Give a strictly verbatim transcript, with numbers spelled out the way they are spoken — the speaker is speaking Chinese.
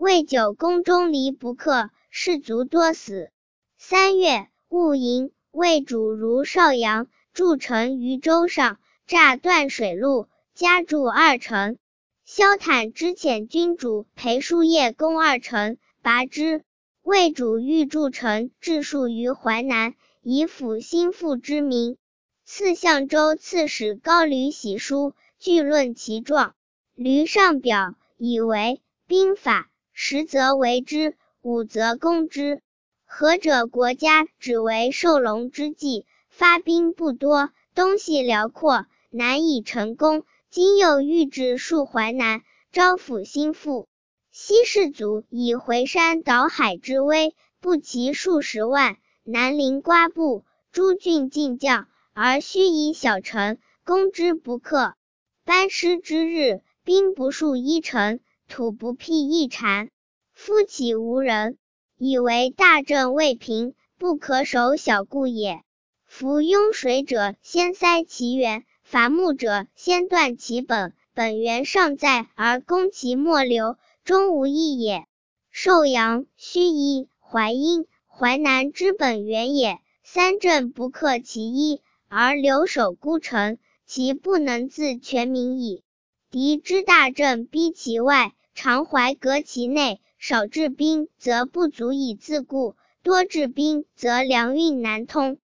未久，宫中离不克，士卒多死。三月，戊寅，魏主如邵阳，筑城于州上，诈断水路，加筑二城。萧坦之遣军主裴叔夜攻二城，拔之。魏主欲筑城，置戍于淮南，以抚心腹之民。赐相州刺史高吕喜书，据论其状。吕上表，以为兵法，十则为之，五则攻之。何者国家只为受龙之计，发兵不多，东西辽阔，难以成功。今又欲置戍淮南，招抚心腹。西士卒以回山倒海之威，不齐数十万，南临瓜部，诸郡进将，而须以小城，攻之不克。班师之日，兵不数一城，土不辟一禅，夫岂无人？以为大政未平，不可守小固也。夫庸水者，先塞其源；伐木者，先断其本。本源尚在，而攻其末流，终无益也。寿阳、盱眙、淮阴、淮南之本源也，三镇不克其一，而留守孤城，其不能自全民矣。敌之大阵逼其外，常怀隔其内，少治兵则不足以自固，多治兵则粮运难通。